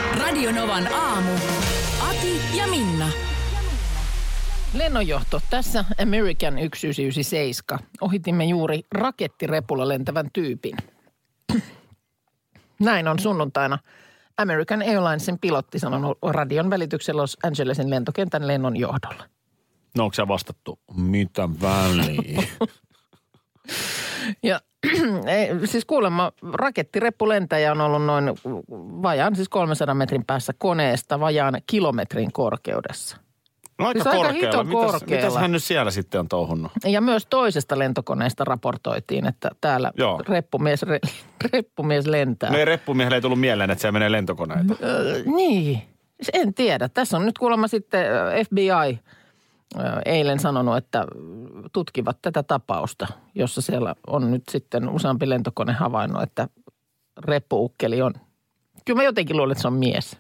Radio-Novan aamu. Ati ja Minna. Lennonjohto. Tässä American 1997. Ohitimme juuri rakettirepulla lentävän tyypin. Näin on sunnuntaina American Airlinesin pilotti sanonut radion välityksen Los Angelesin lentokentän lennon johdolla. No onko sä vastattu? Mitä väliä? Ja siis kuulemma rakettireppulentäjä on ollut noin vajaan, siis 300 metrin päässä koneesta vajaan kilometrin korkeudessa. No aika siis korkealla. Korkealla. Mitäs hän nyt siellä sitten on touhunnut? Ja myös toisesta lentokoneesta raportoitiin, että täällä reppumies lentää. No ei reppumiehelle ei tullut mieleen, että se menee lentokoneita. Niin, en tiedä. Tässä on nyt kuulemma sitten FBI eilen sanonut, että tutkivat tätä tapausta, jossa siellä on nyt sitten useampi lentokone havainnut, että reppuukkeli on. Kyllä mä jotenkin luulen, että se on mies.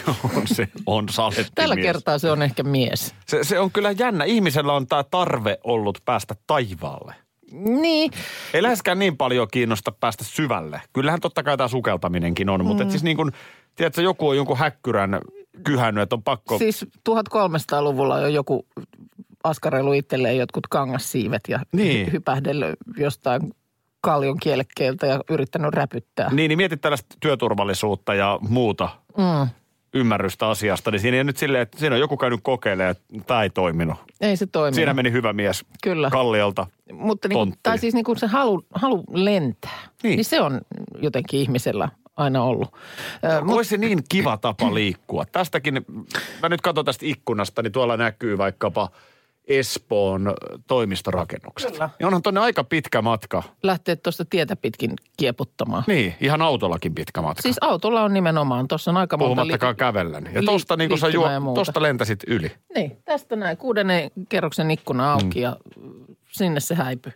on saletti Tällä mies. kertaa se on ehkä mies. Se on kyllä jännä. Ihmisellä on tämä tarve ollut päästä taivaalle. Niin. Ei läheskään niin paljon kiinnosta päästä syvälle. Kyllähän totta kai tämä sukeltaminenkin on, mutta siis niin kuin, tiedätkö, joku on jonkun häkkyrän kyhännyt, että on pakko. Siis 1300-luvulla on joku askarellut itselleen jotkut kangassiivet ja hypähdellyt jostain kallion kielekkeeltä ja yrittänyt räpyttää. Niin mietit tällaista työturvallisuutta ja muuta ymmärrystä asiasta, niin siinä ei nyt silleen, että siinä on joku käynyt kokeilemaan, että tämä ei toiminut. Ei se toiminut. Siinä meni hyvä mies Kyllä. kalliolta. Mutta niin, tai siis niin kuin se halu lentää, niin se on jotenkin ihmisellä aina ollut. Olisi se niin kiva tapa liikkua. Tästäkin, mä nyt katson tästä ikkunasta, niin tuolla näkyy vaikkapa Espoon toimistorakennukset. Kyllä. Ja onhan tuonne aika pitkä matka. Lähtee tuosta tietä pitkin kieputtamaan. Niin, ihan autollakin pitkä matka. Siis autolla on nimenomaan, tuossa on aika monta puhumattakaan kävellen. Ja tuosta niin kun sä tuosta lentäsit yli. Niin, tästä näin 6. kerroksen ikkuna auki ja sinne se häipyi.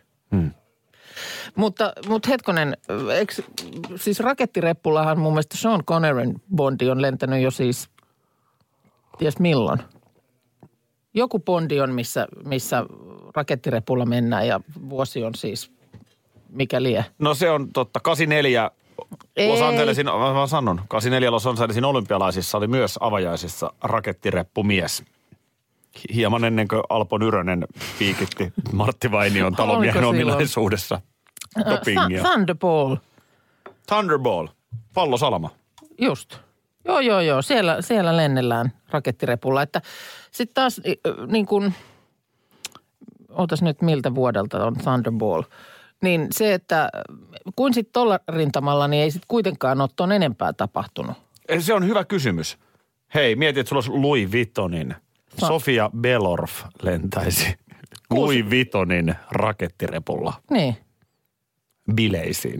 Mutta hetkonen, siis rakettireppullahan mun mielestä Sean Connerin Bondi on lentänyt jo siis, ties milloin. Joku Bondi on, missä rakettirepulla mennään ja vuosi on siis, mikä lie. No se on totta, 84 Los Angelesin, mä sanon, 84 Los Angelesin olympialaisissa oli myös avajaisissa rakettireppumies. Hieman ennen kuin Alpo Nyrönen piikitti Martti Vainion talonmiehen ominaisuudessa dopingia. Thunderball, pallosalama. Just. Joo. Siellä lennellään rakettirepulla. Että sitten taas niin kuin, ootas nyt miltä vuodelta on Thunderball. Niin se, että kuin sitten tuolla rintamalla, niin ei sitten kuitenkaan ole tuon enempää tapahtunut. Se on hyvä kysymys. Hei, mieti, että sulla olisi Louis Vuittonin. Sofia Belorf lentäisi Louis Vuittonin rakettirepulla. Niin. Bileisiin.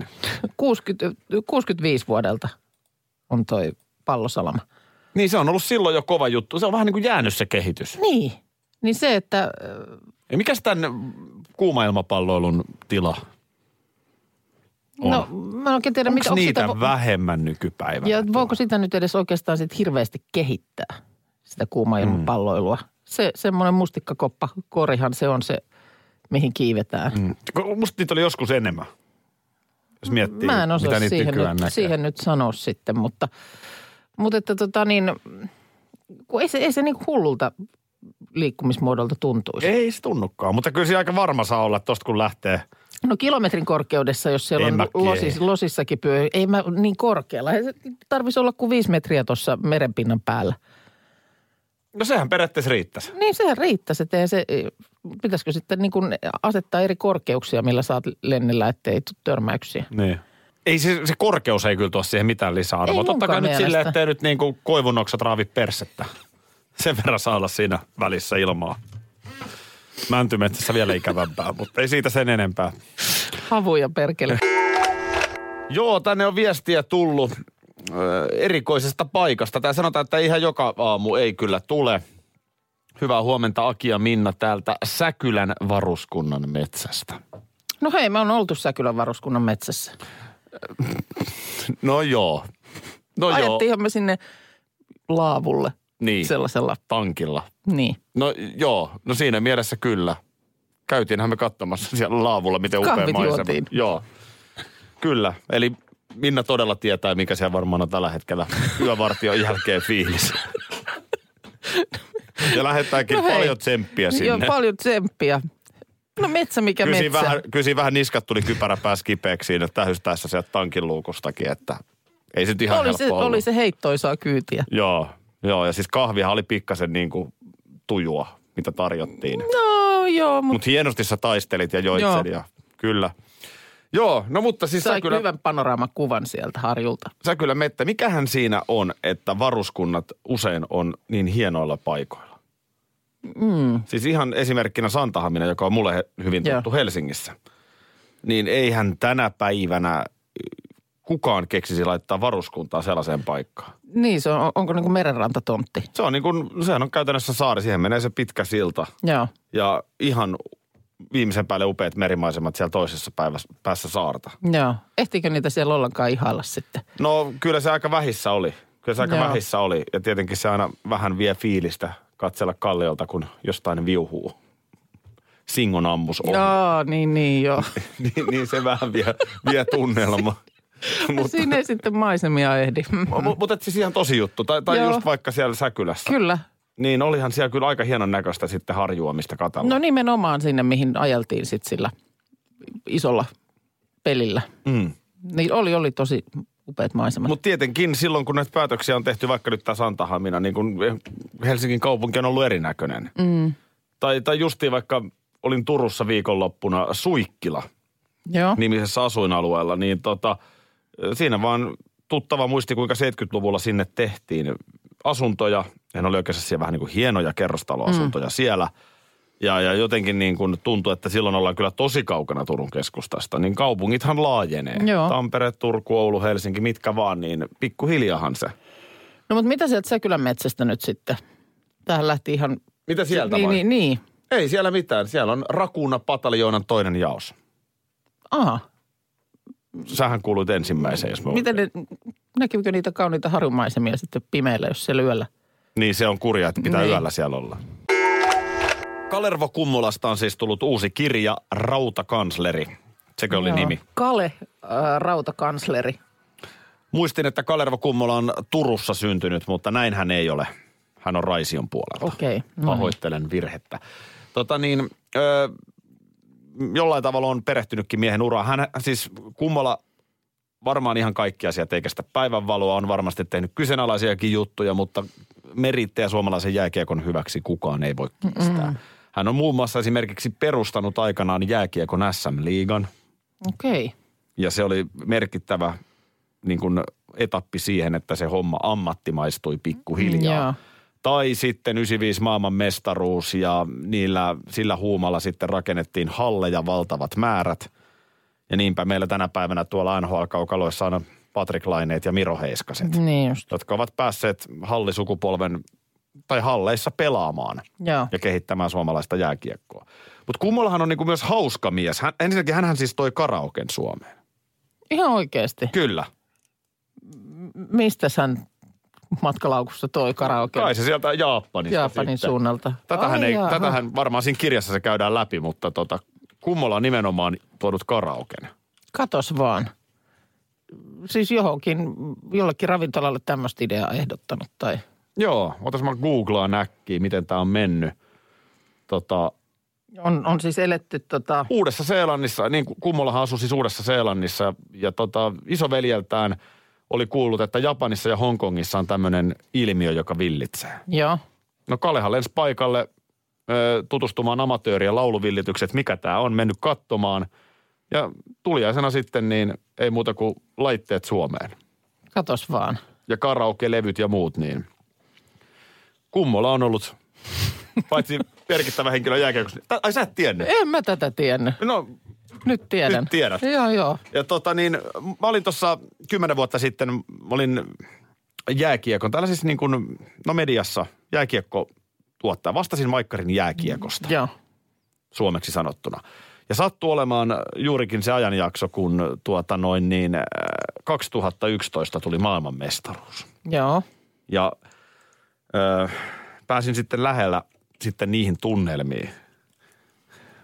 65 vuodelta on toi pallosalama. Niin se on ollut silloin jo kova juttu. Se on vähän niin kuin jäänyt se kehitys. Niin se, että ja mikäs tämän kuuma-ilmapalloilun tila on? No mä en oikein tiedä. Onko niitä vähemmän nykypäivänä? Ja voiko sitä nyt edes oikeastaan sit hirveästi kehittää, sitä kuuma-ilmapalloilua? Se semmoinen mustikkakoppa korihan se on se, mihin kiivetään. Musta niitä oli joskus enemmän, jos miettii, mä en osaa mitä niitä nykyään näkee. Siihen nyt sanoa sitten, mutta että kun ei se niin hullulta liikkumismuodolta tuntuisi. Ei se tunnukaan, mutta kyllä se aika varma saa olla tosta kun lähtee. No kilometrin korkeudessa, jos siellä on losissakin pyö, ei mä niin korkealla. Ei se tarvitsisi olla kuin 5 metriä tuossa merenpinnan päällä. No sehän periaatteessa riittäisi. Niin sehän riittäisi, että pitäisikö sitten niin kuin asettaa eri korkeuksia, millä saat lennellä, ettei tule törmäyksiä. Niin. Ei se korkeus ei kyllä tuo siihen mitään lisäarvoa. Totta kai nyt silleen, ettei nyt niin kuin koivunoksat raavi persettä. Sen verran saa olla siinä välissä ilmaa. Mäntymetsässä vielä ikävämpää, mutta ei siitä sen enempää. Havuja perkele. Joo, tänne on viestiä tullut erikoisesta paikasta. Tää sanotaan, että ihan joka aamu ei kyllä tule. Hyvää huomenta Aki ja Minna täältä Säkylän varuskunnan metsästä. No hei, me on oltu Säkylän varuskunnan metsässä. No joo. Ajettiinhan me sinne laavulle. Niin, sellaisella tankilla. Niin. No joo, no siinä mielessä kyllä. Käytiinhän me katsomassa siellä laavulla, miten upea maisema. Kahvit juotiin. Joo, kyllä. Eli Minna todella tietää, mikä siellä varmaan on tällä hetkellä yövartion jälkeen fiilis. Ja lähettääkin paljon tsemppiä sinne. Joo, paljon tsemppiä. No metsä mikä metsä. Kyllä vähän niskat tuli kypärä pääsi kipeäksi siinä tähystäessä sieltä tankin luukustakin, että ei se ihan helppo ollut. Oli se heittoisaa kyytiä. Joo, ja siis kahvihan oli pikkasen niin kuin tujua, mitä tarjottiin. No joo. Mut hienosti sä taistelit ja joit sen ja kyllä. Joo, no mutta siis sä kyllä hyvän panoraamakuvan sieltä Harjulta. Sä kyllä mettä. Mikähän siinä on, että varuskunnat usein on niin hienoilla paikoilla? Siis ihan esimerkkinä Santahamina, joka on mulle hyvin tuttu Helsingissä. Niin eihän tänä päivänä kukaan keksisi laittaa varuskuntaa sellaiseen paikkaan. Niin, onko niin kuin merenrantatontti? Sehän on käytännössä saari. Siihen menee se pitkä silta. Joo. Ja ihan viimeisen päälle upeat merimaisemat siellä toisessa päässä saarta. Joo. Ehtiikö niitä siellä ollenkaan ihailla sitten? No kyllä se aika vähissä oli. Ja tietenkin se aina vähän vie fiilistä katsella kalliolta, kun jostain viuhuu. Singon ammus ohi. Joo, niin joo. niin se vähän vie tunnelma. Siinä ei sitten maisemia ehdi. Mutta siis ihan tosi juttu. Tai just vaikka siellä Säkylässä. Kyllä. Niin olihan siellä kyllä aika hienon näköistä sitten harjuamista katella. No nimenomaan sinne, mihin ajeltiin sitten sillä isolla pelillä. Niin oli tosi upeat maisemat. Mutta tietenkin silloin, kun näitä päätöksiä on tehty, vaikka nyt tämä Santahamina, niin kun Helsingin kaupunki on ollut erinäköinen. Tai justiin vaikka olin Turussa viikonloppuna Suikkila nimisessä asuinalueella, niin siinä vaan tuttava muisti, kuinka 70-luvulla sinne tehtiin asuntoja. Ja ne oli oikeastaan siellä vähän niin kuin hienoja kerrostaloasuntoja siellä. Ja jotenkin niin kuin tuntui, että silloin ollaan kyllä tosi kaukana Turun keskustasta. Niin kaupungithan laajenee. Joo. Tampere, Turku, Oulu, Helsinki, mitkä vaan, niin pikkuhiljahan se. No mutta mitä sieltä Säkylän metsästä nyt sitten? Tähän lähti ihan... Mitä sieltä vai? Niin. Ei siellä mitään. Siellä on Rakuuna-pataljoonan toinen jaos. Aha. Sähän kuuluit ensimmäiseen, jos mä näkyykö niitä kauniita harjumaisemia sitten pimeällä, jos siellä yöllä? Niin, se on kurja, että pitää yöllä siellä olla. Kalervo Kummolasta on siis tullut uusi kirja, Rautakansleri. Sekö oli nimi? Kale, Rautakansleri. Muistin, että Kalervo Kummola on Turussa syntynyt, mutta näin hän ei ole. Hän on Raision puolelta. Okei. Pahoittelen virhettä. Jollain tavalla on perehtynytkin miehen uraan. Hän siis Kummola varmaan ihan kaikki asiat eikä sitä päivänvaloa, on varmasti tehnyt kyseenalaisiakin juttuja, mutta merittejä suomalaisen jääkiekon hyväksi kukaan ei voi kiistää. Hän on muun muassa esimerkiksi perustanut aikanaan jääkiekon SM-liigan. Okei. Ja se oli merkittävä niin kuin etappi siihen, että se homma ammattimaistui pikkuhiljaa. Joo. Tai sitten 95 maailman mestaruus ja sillä huumalla sitten rakennettiin halleja valtavat määrät. Ja niinpä meillä tänä päivänä tuolla NHL-kaukaloissa on Patrik Laineet ja Miro Heiskaset. Niin just. Jotka ovat päässeet hallisukupolven tai halleissa pelaamaan. Joo. Ja kehittämään suomalaista jääkiekkoa. Mutta Kummolahan on niinku myös hauska mies. Ensinnäkin hänhän siis toi karaoken Suomeen. Ihan oikeasti? Kyllä. Mistä hän matkalaukussa toi karaoke? Kai se sieltä Japanin suunnalta. Tätähän varmaan siinä kirjassa se käydään läpi, mutta Kummola on nimenomaan tuonut karaoken. Katos vaan. Siis jollekin ravintolalle tämmöistä ideaa ehdottanut tai... Joo, otas mä googlaan näkkiä, miten tää on mennyt. On siis eletty Uudessa-Seelannissa, niin Kummolahan asui siis Uudessa-Seelannissa ja isoveljeltään oli kuullut, että Japanissa ja Hongkongissa on tämmöinen ilmiö, joka villitsee. Joo. No Kalehan lensi paikalle tutustumaan amatöörien lauluvillitykset, mikä tää on, mennyt katsomaan. Ja tuliaisena sitten niin ei muuta kuin laitteet Suomeen. Katos vaan. Ja karaoke-levyt ja muut niin. Kummola on ollut, paitsi merkittävä henkilö jääkiekossa. Ai sä et tiennyt? En mä tätä tiennyt. No. Nyt tiedän. Nyt tiedät. Joo. Ja mä olin tuossa 10 vuotta sitten, mä olin jääkiekon, tällaisessa niin kuin, mediassa jääkiekko tuottaa. Vastasin Maikkarin jääkiekosta. Joo. Suomeksi sanottuna. Ja sattui olemaan juurikin se ajanjakso, kun 2011 tuli maailmanmestaruus. Joo. Ja pääsin sitten lähellä sitten niihin tunnelmiin.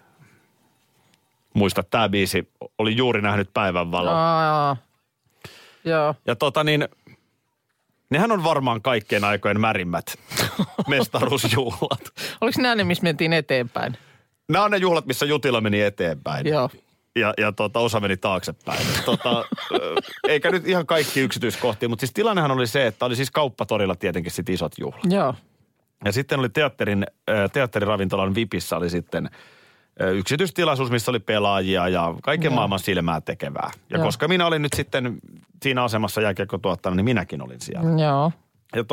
Muista, tämä biisi oli juuri nähnyt päivänvalon. Joo. Ja nehän on varmaan kaikkien aikojen märimmät mestaruusjuhlat. Oliko nämä ne, missä mentiin eteenpäin? Nämä on ne juhlat, missä Jutila meni eteenpäin. Joo. Ja osa meni taaksepäin. Eikä nyt ihan kaikki yksityiskohtia, mutta siis tilannehan oli se, että oli siis kauppatorilla tietenkin sit isot juhlat. Joo. Ja sitten oli teatteriravintolan Vipissä oli sitten yksityistilaisuus, missä oli pelaajia ja kaiken maailman silmää tekevää. Ja koska minä olin nyt sitten siinä asemassa jääkiekkotuottajana, niin minäkin olin siellä. Joo. Ja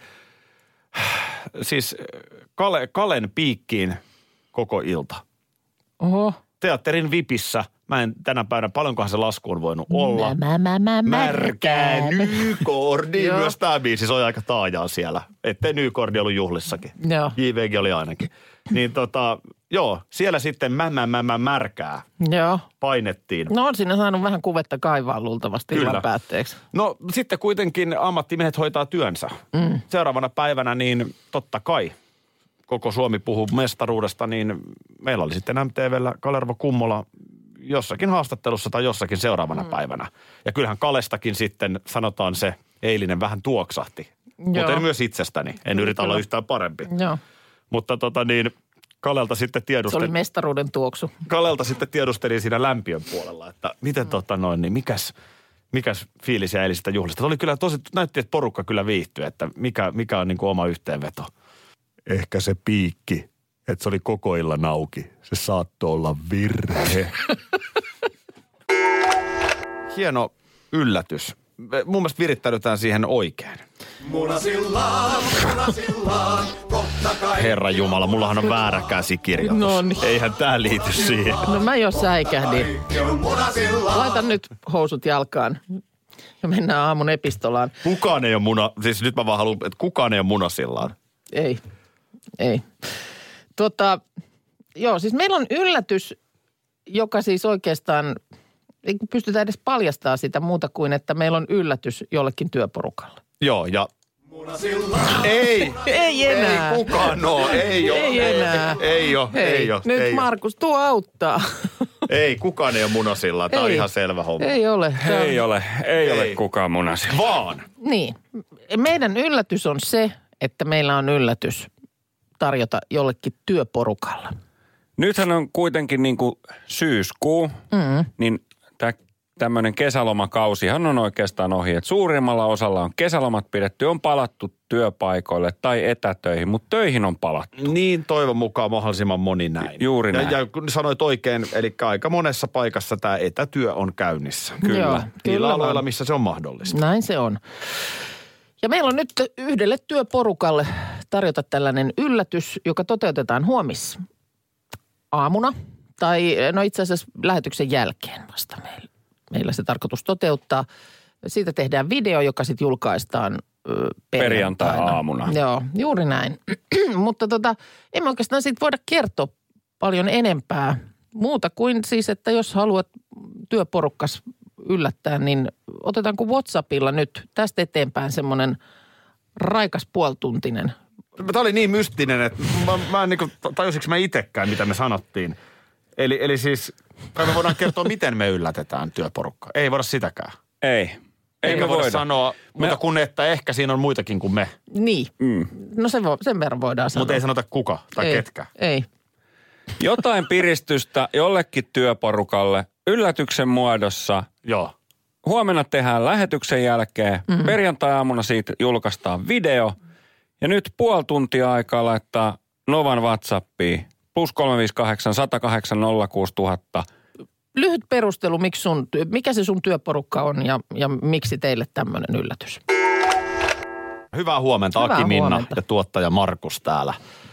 siis Kalen piikkiin koko ilta. Oho. Teatterin Vipissä, mä en tänä päivänä, paljonkohan se lasku on voinut olla. Märkää Nykordi. Myös tämä biisi soi aika taajaa siellä. Ettei Nykordi ollut juhlissakin. Joo. JVG oli ainakin. Niin siellä sitten märkää. Joo. Painettiin. No on siinä saanut vähän kuvetta kaivaa luultavasti illan päätteeksi. No sitten kuitenkin ammattimiehet hoitaa työnsä. Seuraavana päivänä niin totta kai koko Suomi puhuu mestaruudesta, niin meillä oli sitten MTV:llä Kalervo Kummola jossakin haastattelussa tai jossakin seuraavana päivänä. Ja kyllähän Kalestakin sitten, sanotaan se, eilinen vähän tuoksahti. Mutta en myös itsestäni. En yritä olla yhtään parempi. Joo. Mutta Kalelta sitten tiedustelin. Se oli mestaruuden tuoksu. Kalelta sitten tiedustelin siinä lämpiön puolella, että miten niin mikäs fiilis ja eilisistä juhlista. Se oli kyllä näytti, että porukka kyllä viihtyi, että mikä on niin kuin oma yhteenveto. Ehkä se piikki, että se oli koko illan auki. Se saattoi olla virhe. Hieno yllätys. Mun mielestä virittäydytään siihen oikein. Munasillaan, kohta kai. Herra Jumala, mullahan on väärä käsikirjoitus. Noniin. Eihän tää liity siihen. No mä jo säikähdin. Laitan nyt housut jalkaan ja mennään aamun epistolaan. Kukaan ei ole siis nyt mä vaan haluan, että kukaan ei ole munasillaan. Ei. Joo, siis meillä on yllätys, joka siis oikeastaan, ei pystytä edes paljastamaan sitä muuta kuin, että meillä on yllätys jollekin työporukalle. Joo, ja Ei enää. Ei kukaan ei ole. Ei enää. Ei ole. Nyt Markus, tuo auttaa. Ei, kukaan ei ole munasilla. Tämä on ihan selvä homma. Ei ole. Ei ole kukaan munasilla. Vaan. Niin. Meidän yllätys on se, että meillä on yllätys tarjota jollekin työporukalla. Nythän on kuitenkin niin kuin syyskuu, niin tämmöinen kesälomakausihan on oikeastaan ohi. Et suurimmalla osalla on kesälomat pidetty, on palattu työpaikoille tai etätöihin, mutta töihin on palattu. Niin toivon mukaan mahdollisimman moni näin. Juuri näin. Ja kun sanoit oikein, eli aika monessa paikassa tämä etätyö on käynnissä. Kyllä. Joo, Niillä aloilla, missä se on mahdollista. Näin se on. Ja meillä on nyt yhdelle työporukalle tarjota tällainen yllätys, joka toteutetaan huomis aamuna. Tai no itse asiassa lähetyksen jälkeen vasta meillä se tarkoitus toteuttaa. Siitä tehdään video, joka sitten julkaistaan perjantai-aamuna. Joo, juuri näin. Mutta emme oikeastaan siitä voida kertoa paljon enempää. Muuta kuin siis, että jos haluat työporukkas yllättää, niin otetaanko WhatsAppilla nyt tästä eteenpäin semmoinen raikas puolituntinen. Tämä oli niin mystinen, että mä en niin tajusinko mä itsekään, mitä me sanottiin. Eli siis, kai me voidaan kertoa, miten me yllätetään työporukka. Ei voida sitäkään. Ei me voida sanoa, mutta kun että ehkä siinä on muitakin kuin me. Niin. No sen verran voidaan sanoa. Mutta ei sanota kuka tai ketkä. Ei. Jotain piristystä jollekin työporukalle yllätyksen muodossa. Joo. Huomenna tehdään lähetyksen jälkeen. Perjantai-aamuna siitä julkaistaan video. Ja nyt puoli tuntia aikaa laittaa Novan WhatsAppiin. +358 108 06000. Lyhyt perustelu, mikä se sun työporukka on ja miksi teille tämmöinen yllätys? Hyvää huomenta, Aki Minna ja tuottaja Markus täällä.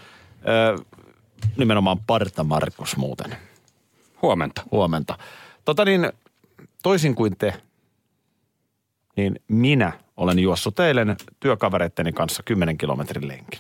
Nimenomaan Parta Markus muuten. Huomenta. Toisin kuin te, niin minä olen juossut eilen työkavereitteni kanssa 10 kilometrin lenkin.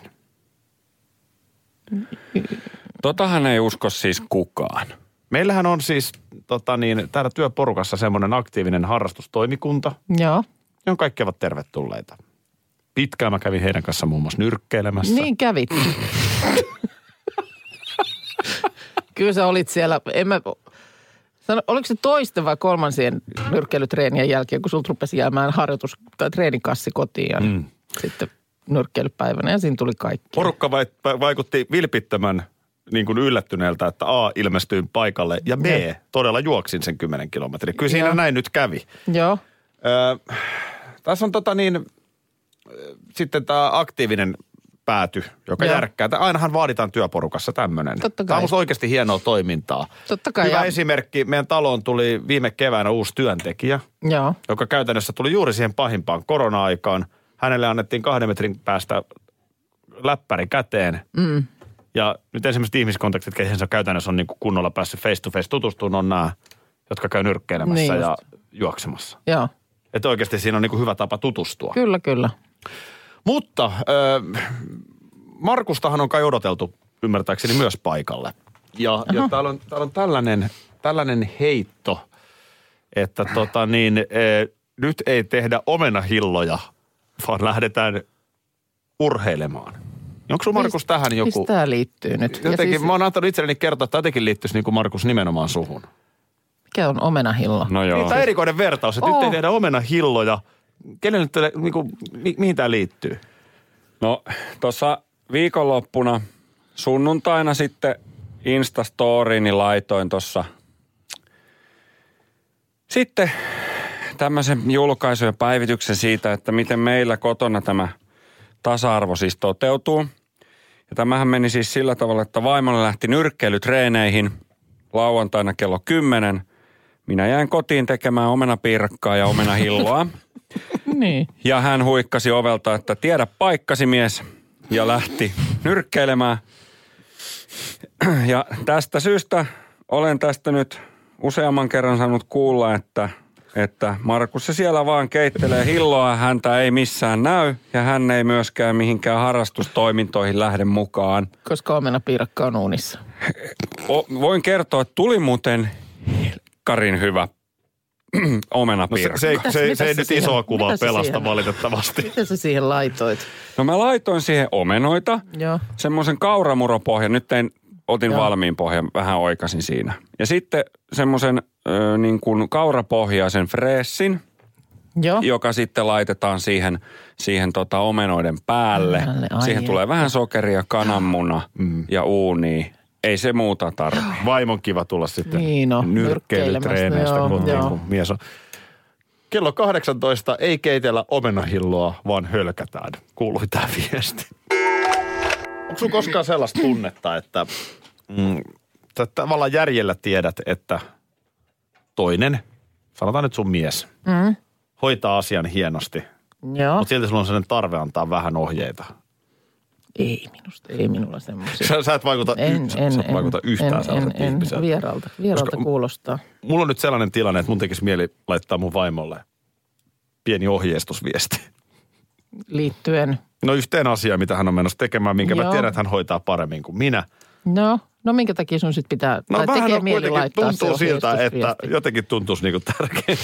Totahan ei usko siis kukaan. Meillähän on siis täällä työporukassa semmoinen aktiivinen harrastustoimikunta. Joo. Johon kaikki ovat tervetulleita. Pitkään mä kävin heidän kanssa muun muassa nyrkkeilemässä. Niin kävit. Kyllä sä olit siellä, Oliko se toisten vai kolmansien nyrkkeilytreenien jälkeen, kun sulta rupesi jäämään harjoitus- tai treenikassi kotiin ja sitten nyrkkeilypäivänä ja siinä tuli kaikki. Porukka vaikutti vilpittömän niin kuin yllättyneeltä, että A, ilmestyin paikalle ja B, todella juoksin sen 10 kilometriä. Kyllä siinä näin nyt kävi. Joo. Tässä on sitten tämä aktiivinen pääty, joka järkkää. Ainahan vaaditaan työporukassa tämmöinen. Tämä on musta oikeasti hienoa toimintaa. Totta kai. Hyvä esimerkki. Meidän taloon tuli viime keväänä uusi työntekijä, joka käytännössä tuli juuri siihen pahimpaan korona-aikaan. Hänelle annettiin 2 metrin päästä läppäri käteen. Ja nyt ensimmäiset ihmiskontaktit, keihin se käytännössä on niin kuin kunnolla päässyt face to face tutustumaan, on nämä, jotka käy nyrkkeilemässä ja juoksemassa. Joo. Että oikeasti siinä on niin kuin hyvä tapa tutustua. Kyllä, kyllä. Mutta Markustahan on kai odoteltu ymmärtääkseni myös paikalle. Ja täällä on tällainen heitto, että nyt ei tehdä omenahilloja, vaan lähdetään urheilemaan. Onko sulla, Markus, tähän joku? Mistä tämä liittyy nyt? Jotenkin, mä oon antanut itselleni kertoa, että jotenkin liittyisi niin kuin Markus nimenomaan suhun. Mikä on omenahillo? No joo. Tämä on erikoinen vertaus, että nyt ei tehdä omenahilloja. Kenelle nyt, niin kuin, mihin tämä liittyy? No tuossa viikonloppuna sunnuntaina sitten Instastoriini laitoin tuossa sitten tämmöisen julkaisun ja päivityksen siitä, että miten meillä kotona tämä tasa-arvo siis toteutuu. Ja tämähän meni siis sillä tavalla, että vaimolle lähti nyrkkeilytreeneihin lauantaina kello 10. Minä jäin kotiin tekemään omenapiirakkaa ja omenahilloa. Niin. Ja hän huikkasi ovelta, että tiedä paikkasi mies, ja lähti nyrkkeilemään. Ja tästä syystä olen tästä nyt useamman kerran saanut kuulla, että Markus se siellä vaan keittelee hilloa, häntä ei missään näy ja hän ei myöskään mihinkään harrastustoimintoihin lähde mukaan. Koska omenapiirakka on uunissa. Voin kertoa, että tuli muuten helkkarin hyvä omenapiirakka. No se ei nyt isoa kuvaa pelasta valitettavasti. Mitä sä siihen laitoit? No mä laitoin siihen omenoita, semmoisen kauramuropohjan, nyt otin valmiin pohjan, vähän oikasin siinä. Ja sitten semmoisen niin kuin kaurapohjaisen freessin, joka sitten laitetaan siihen omenoiden päälle. Siihen tulee vähän sokeria, kananmuna ja uunia. Ei se muuta tarvitse. Vaimon kiva tulla sitten nyrkkeilytreeneistä kotiin, kun mies on. Kello 18 ei keitellä omenahilloa, vaan hölkätään. Kuului tämä viesti. Onko sun koskaan sellaista tunnetta, että tavallaan järjellä tiedät, että toinen, sanotaan nyt sun mies, hoitaa asian hienosti, mutta silti sulla on sellainen tarve antaa vähän ohjeita? Ei minulla semmoisia. Sä et vaikuta yhtään sellaiselta ihmiseltä. Vieralta kuulostaa. Mulla on nyt sellainen tilanne, että mun tekisi mieli laittaa mun vaimolle pieni ohjeistusviesti. Liittyen? No yhteen asiaan, mitä hän on menossa tekemään, minkä mä tiedän, että hän hoitaa paremmin kuin minä. No minkä takia sun sit pitää, tai tekee mieli laittaa se tuntuu siltä, että jotenkin tuntuisi niinku tärkeää.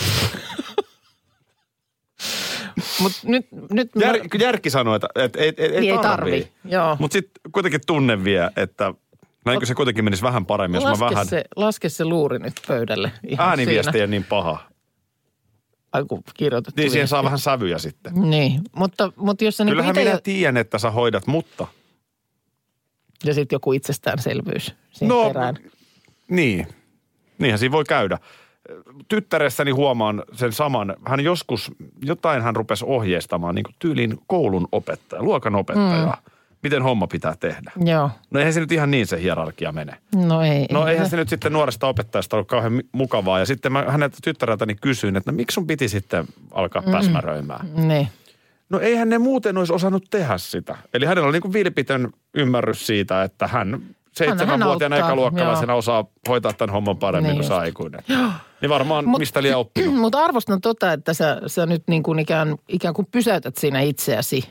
Mut nyt järki sanoo, että ei tarvii. Mutta sitten kuitenkin tunne vie, että näinkö se kuitenkin menisi vähän paremmin, jos mä vähän... Laske se luuri nyt pöydälle. Ääniviesti ei niin paha. Ai kun kirjoitettu. Niin siihen saa vähän sävyjä sitten. Niin, mutta jos sä kyllähän minä tiedän, että sä hoidat, mutta... Ja sitten joku itsestäänselvyys siihen perään. Niin. Niinhän siinä voi käydä. Tyttäressäni huomaan sen saman. Jotain hän rupesi ohjeistamaan niin kuin tyyliin koulun opettaja, luokan opettaja. Miten homma pitää tehdä. Joo. No eihän se nyt ihan niin se hierarkia mene. No ei. No eihän se nyt sitten nuoresta opettajasta ollut kauhean mukavaa. Ja sitten mä häneltä tyttäreltäni kysyin, että miksi sun piti sitten alkaa päsmäröimään. Niin. No eihän ne muuten olisi osannut tehdä sitä. Eli hänellä oli niin kuin vilpitön ymmärrys siitä, että hän 7-vuotiaana ekaluokkalaisena osaa hoitaa tämän homman paremmin kuin se aikuinen. Niin varmaan mistä liian oppinut. Mutta arvostan että sä nyt niin kuin ikään kuin pysäytät siinä itseäsi.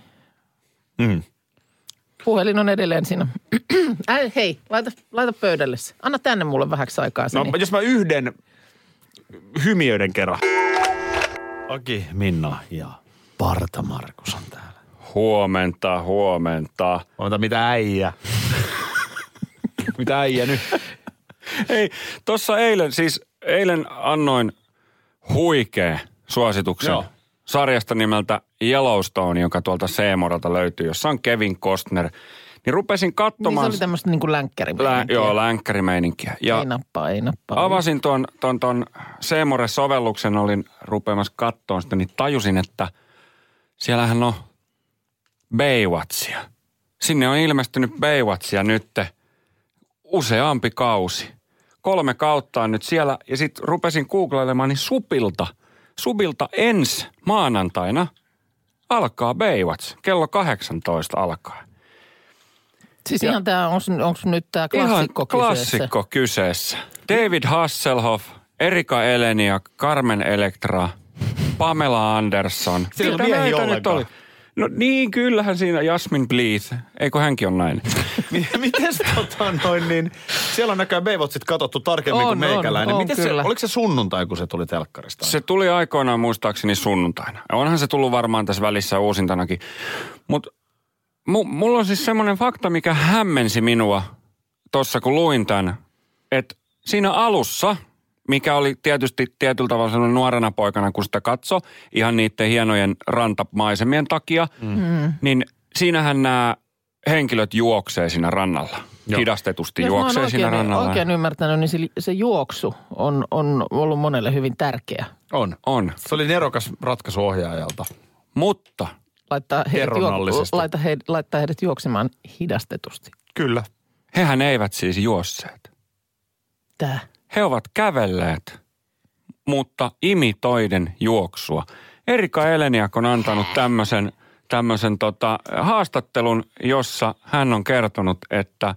Puhelin on edelleen siinä. Hei, laita pöydälle se. Anna tänne mulle vähäksi aikaa sen. No jos mä yhden hymiöiden kerran. Aki, Minna ja Parta Markus on täällä. Huomenta. Huomenta, mitä äijä? Mitä äijä nyt? Hei, tossa eilen siis eilen annoin huikea suosituksen sarjasta nimeltä Yellowstone, joka tuolta C-Moralta löytyy, jossa on Kevin Costner. Niin rupesin katsomaan... Niin se oli tämmöistä niin kuin länkkärimeininkiä. Joo, länkkärimeininkiä. Ja ei nappaa. Avasin ton C-More-sovelluksen, olin rupeamassa katsomaan sitä, niin tajusin, että siellähän on Baywatchia. Sinne on ilmestynyt Baywatchia nyt useampi kausi. 3 kautta on nyt siellä ja sitten rupesin googlailemaan, niin Subilta ensi maanantaina alkaa Baywatch. Kello 18 alkaa. Siis ihan tämä, onko nyt tämä klassikko kyseessä? Ihan klassikko kyseessä. David Hasselhoff, Erika Elenia, Carmen Electra, Pamela Anderson. Siellä on miehiä ollenkaan. No niin, kyllähän siinä Jasmine Bleeth. Eikö hänkin on nainen? Mites niin, siellä on näköjään Baywatchit katsottu tarkemmin kuin meikäläinen. Oliko se sunnuntai, kun se tuli telkkarista? Se tuli aikoinaan muistaakseni sunnuntaina. Onhan se tullut varmaan tässä välissä uusintanakin. Mutta mulla on siis semmoinen fakta, mikä hämmensi minua tuossa, kun luin tämän, että siinä alussa, mikä oli tietysti tietyllä tavalla sellainen nuorena poikana, kun sitä katsoi, ihan niiden hienojen rantamaisemien takia, niin siinähän nämä henkilöt juoksee siinä rannalla. Joo. Hidastetusti juoksee siinä rannalla. Jos mä oikein ymmärtänyt, niin se juoksu on ollut monelle hyvin tärkeä. On. Se oli nerokas ratkaisu ohjaajalta. Mutta... Laittaa heidät juoksemaan hidastetusti. Kyllä. Hehän eivät siis juosseet. Tää? He ovat kävelleet, mutta imitoiden juoksua. Erika Eleniak on antanut tämmöisen haastattelun, jossa hän on kertonut, että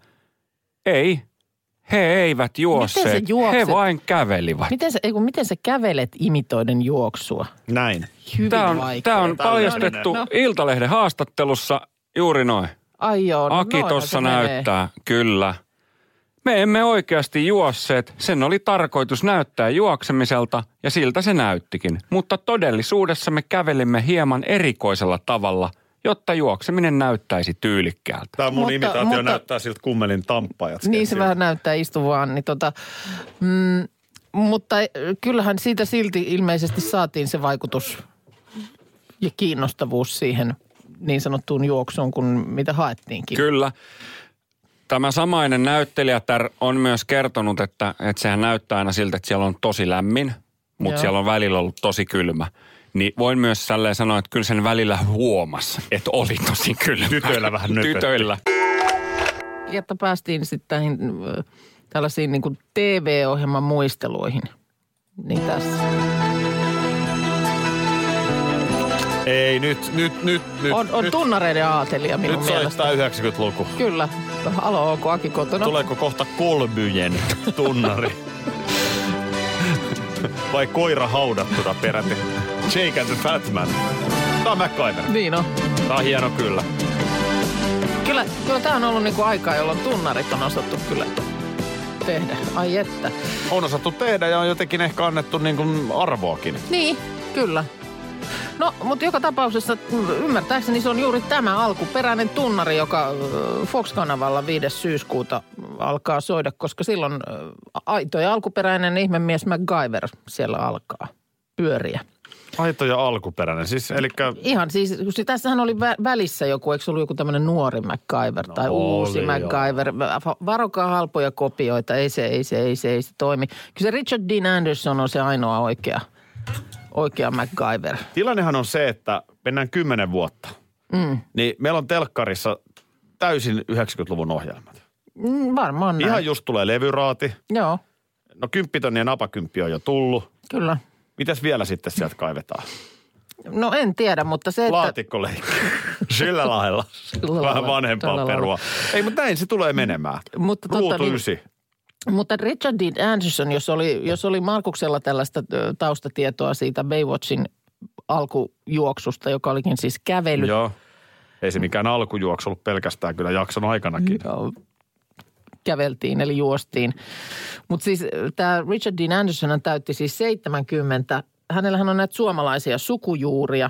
he eivät juosseet, he vain kävelivät. Miten sä kävelet imitoiden juoksua? Näin. Tämä on paljastettu Iltalehden haastattelussa juuri noin. Ai joo. Aki tuossa näyttää, kyllä. Me emme oikeasti juosseet. Sen oli tarkoitus näyttää juoksemiselta ja siltä se näyttikin. Mutta todellisuudessa me kävelimme hieman erikoisella tavalla, jotta juokseminen näyttäisi tyylikkäältä. Tämä mun imitaatio näyttää siltä kummelin tamppajat. Niin se vähän näyttää istuvaan. Niin mutta kyllähän siitä silti ilmeisesti saatiin se vaikutus ja kiinnostavuus siihen niin sanottuun juoksuun, kuin mitä haettiinkin. Kyllä. Tämä samainen näyttelijätär on myös kertonut, että sehän näyttää aina siltä, että siellä on tosi lämmin, mutta siellä on välillä ollut tosi kylmä. Niin voin myös tälleen sanoa, että kyllä sen välillä huomasi, että oli tosi kylmä. Tytöillä vähän nöpötti. Tytöillä. Jotta päästiin sitten tällaisiin niin kuin TV-ohjelman muisteluihin. Niin tässä. Ei, nyt. On tunnareiden aatelija minun mielestä. Nyt soittaa 90-luku. Kyllä. Alo, onko Aki kotona? Tuleeko kohta Kolbyjen tunnari? Vai koira haudattuna peräti? Jake and the Fat Man. Tää on MacGyver. Niin on. Tää on hieno kyllä. Kyllä tää on ollut niinku aikaa, jolloin tunnarit on osattu kyllä tehdä. Ai että. On osattu tehdä ja on jotenkin ehkä annettu niin kuin arvoakin. Niin, kyllä. No, mutta joka tapauksessa ymmärtääkseni se on juuri tämä alkuperäinen tunnari, joka Fox-kanavalla 5. syyskuuta alkaa soida, koska silloin aito ja alkuperäinen ihmemies MacGyver siellä alkaa pyöriä. Aito ja alkuperäinen, siis elikkä... Ihan siis, tässähän oli välissä joku, eikö se ollut joku tämmöinen nuori MacGyver tai uusi MacGyver. Varokaa halpoja kopioita, ei se toimi. Kyllä se Richard Dean Anderson on se ainoa oikea MacGyver. Tilannehan on se, että mennään 10 vuotta. Niin meillä on telkkarissa täysin 90-luvun ohjelmat. Varmaan näin. Ihan just tulee levyraati. Joo. No 10 ja napakymppi on jo tullut. Kyllä. Mitäs vielä sitten sieltä kaivetaan? No en tiedä, mutta se, että... Laatikkoleikki. Sillä lailla. Vähän vanhempaa perua. Ei, mutta näin se tulee menemään. Ruutu 9. Mutta Richard Dean Anderson, jos oli Markuksella tällaista taustatietoa siitä Baywatchin alkujuoksusta, joka olikin siis kävely. Joo. Ei se mikään alkujuoksu ollut pelkästään kyllä jakson aikanakin. Joo. Käveltiin eli juostiin. Mutta siis tämä Richard Dean Anderson täytti siis 70. Hänellähän on näitä suomalaisia sukujuuria.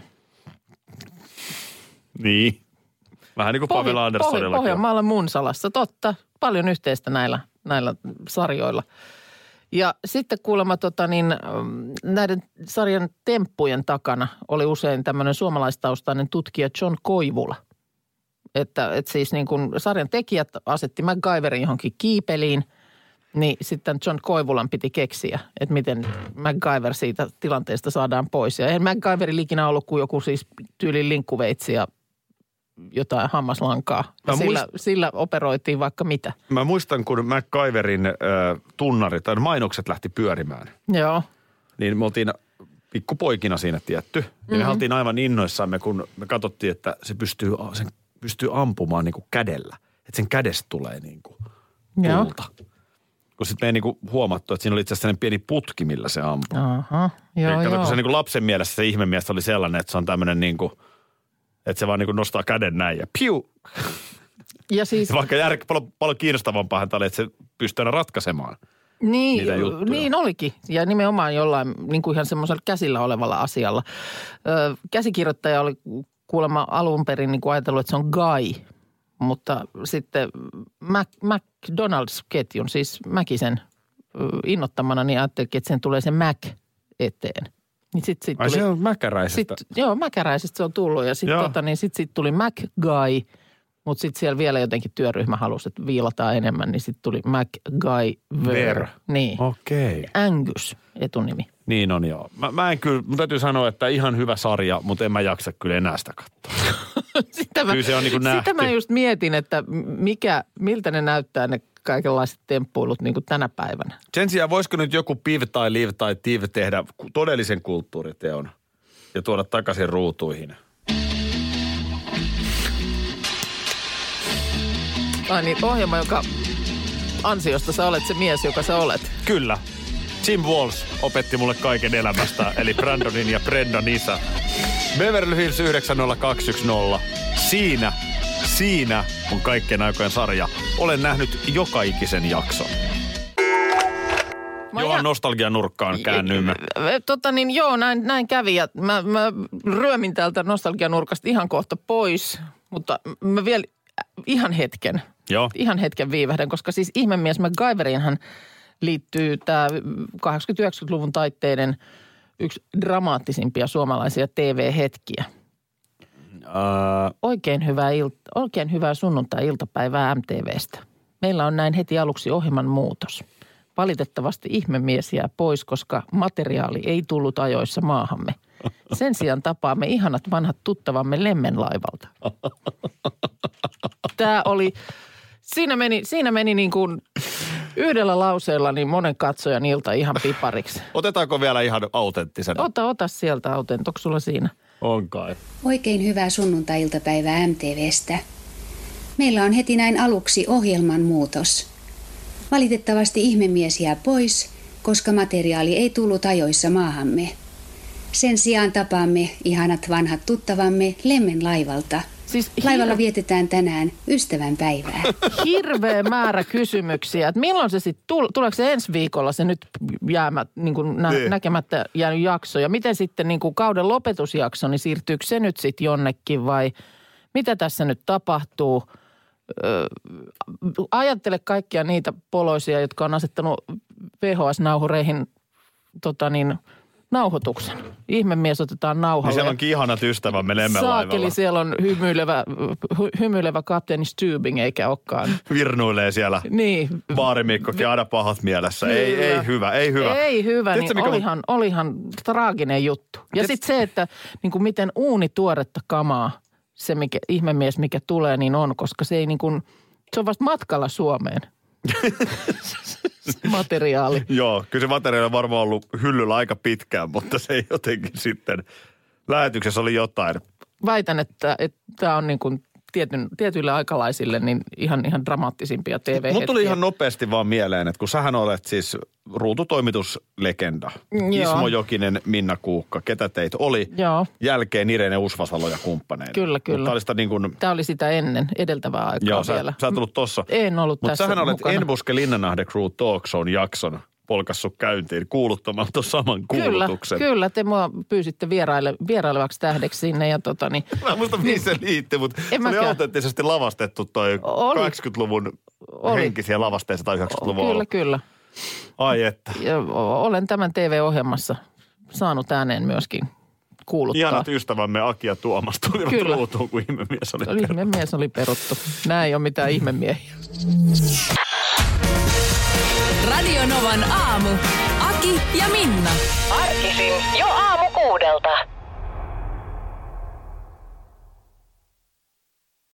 Niin. Vähän niin kuin Pamela Andersonillakin. Pohjanmaalla Munsalassa, totta. Paljon yhteistä näillä sarjoilla. Ja sitten kuulemma näiden sarjan temppujen takana oli usein tämmöinen suomalaistaustainen tutkija John Koivula. Että siis niin kuin sarjan tekijät asetti MacGyverin johonkin kiipeliin, niin sitten John Koivulan piti keksiä, että miten MacGyver siitä tilanteesta saadaan pois. Ja eihän MacGyverilla ikinä ollut kuin joku siis tyylin linkkuveitsi ja jotain hammaslankaa. Sillä operoitiin vaikka mitä. Mä muistan, kun MacGyverin tunnarit tai mainokset lähti pyörimään. Joo. Niin me oltiin pikkupoikina siinä tietty. Ja me oltiin aivan innoissamme, kun me katsottiin, että se pystyy ampumaan niin kuin kädellä. Että sen kädestä tulee niin kuin tulta. Kun sitten me ei niin kuin huomattu, että siinä oli itse asiassa sellainen pieni putki, millä se ampuu. Aha, joo. Kun se niin kuin lapsen mielessä se ihmemies oli sellainen, että se on tämmöinen niin kuin, että se vaan niin kuin nostaa käden näin ja piu. Ja siis... Vaikka paljon kiinnostavampaa häntä oli, että se pystyy aina ratkaisemaan niitä juttuja. Niin olikin. Ja nimenomaan jollain niin kuin ihan semmoisella käsillä olevalla asialla. Käsikirjoittaja oli kuulemma alun perin niin kuin ajatellut, että se on Guy. Mutta sitten McDonald's-ketjun, siis Mäkisen innottamana, niin ajattelin, että sen tulee se Mac eteen. Niin ai se on Mäkäräisestä? Joo, Mäkäräisestä se on tullut ja sitten sit tuli MacGuy, mutta sitten siellä vielä jotenkin työryhmä halusi, että viilataan enemmän, niin sitten tuli MacGyver. Niin. Okei. Angus etunimi. Niin on joo. Mä en kyllä, mun täytyy sanoa, että ihan hyvä sarja, mutta en mä jaksa kyllä enää sitä katsoa. Kyllä se on niin kuin nähty. Sitä mä just mietin, että miltä ne näyttää ne kaikenlaiset temppuilut niin kuin tänä päivänä. Sen sijaan voisiko nyt joku Piv tai Liv tai Tiv tehdä todellisen kulttuuriteon ja tuoda takaisin ruutuihin? Ai niin, ohjelma, joka ansiosta sä olet se mies, joka sä olet. Kyllä. Tim Walsh opetti mulle kaiken elämästä, eli Brandonin ja Brendan isä. Beverly Hills 90210. Siinä on kaikkien aikojen sarja. Olen nähnyt joka ikisen jakson. Johan nostalgian nurkkaan käännyimme. Joo, näin kävi. Ja mä ryömin täältä nostalgian nurkasta ihan kohta pois, mutta mä vielä ihan hetken viivähdän, koska siis ihmemies MacGyverinhan liittyy tämä 80-90-luvun taitteiden yksi dramaattisimpia suomalaisia TV-hetkiä. Oikein hyvää sunnuntai-iltapäivää MTVstä. Meillä on näin heti aluksi ohjelman muutos. Valitettavasti ihmemies jää pois, koska materiaali ei tullut ajoissa maahamme. Sen sijaan tapaamme ihanat vanhat tuttavamme Lemmenlaivalta. Tämä oli, siinä meni niin kuin yhdellä lauseella niin monen katsojan ilta ihan pipariksi. Otetaanko vielä ihan autenttisena? Ota sieltä autent. Onko sulla siinä? On kai. Oikein hyvää sunnuntai-iltapäivää MTVstä. Meillä on heti näin aluksi ohjelman muutos. Valitettavasti ihmemies jää pois, koska materiaali ei tullut ajoissa maahamme. Sen sijaan tapaamme ihanat vanhat tuttavamme Lemmenlaivalta. Siis laivalla vietetään tänään ystävänpäivää. Hirveä määrä kysymyksiä. Että milloin se sitten tuleeko se ensi viikolla se nyt niin kuin näkemättä jäänyt jakso? Ja miten sitten niin kuin kauden lopetusjakso, niin siirtyykö se nyt sitten jonnekin vai mitä tässä nyt tapahtuu? Ajattele kaikkia niitä poloisia, jotka on asettanut VHS-nauhureihin nauhoituksen. Ihmemies otetaan nauhalle. Niin siellä onkin ihanat ystävämme Lemmenlaivalla. Saakeli, siellä on hymyilevä kapteeni Stubing, eikä olekaan. Virnuilee siellä. Niin. Baarimikkokin aina pahat mielessä. Ei hyvä. Ei hyvä, tiedätkö, niin olihan traaginen juttu. Ja sitten se, että niin kuin miten uunituoretta kamaa se ihmemies, mikä tulee, niin on, koska se ei niin kuin, se on vasta matkalla Suomeen. Materiaali. Joo, kyllä se materiaali on varmaan ollut hyllyllä aika pitkään, mutta se ei jotenkin sitten, lähetyksessä oli jotain. Väitän, että tämä on niin kuin tietyille aikalaisille niin ihan dramaattisimpia TV-hetkiä. Mut tuli ihan nopeasti vaan mieleen, että kun sähän olet siis ruututoimituslegenda. Ismo Jokinen, Minna Kuukka, ketä teitä oli? Joo. Jälkeen Irene Usvasalo ja kumppaneita. Kyllä. Tämä oli sitä edeltävää aikaa joo, vielä. Sä et ollut tossa. En ollut tässä mukana. Mutta sähän olet Enbuske Linnanahde Crew Talk Shown jakson polkassut käyntiin kuuluttamaan tuon saman kuulutuksen. Kyllä, te mua pyysitte vierailevaksi tähdeksi sinne ja Mä en muista mihin se liittyy, mutta se oli autenttisesti lavastettu toi 80-luvun henkisiä lavasteissa tai 90-luvun Kyllä. Ai että. Ja olen tämän TV-ohjelmassa saanut ääneen myöskin kuuluttaa. Ihanat ystävämme Aki ja Tuomas tulivat ruutuun, kun ihmemies oli peruttu. Ihmemies oli peruttu. Nämä ei ole mitään ihmemiehiä. Radio Novan aamu. Aki ja Minna. Arkisin jo aamu 6.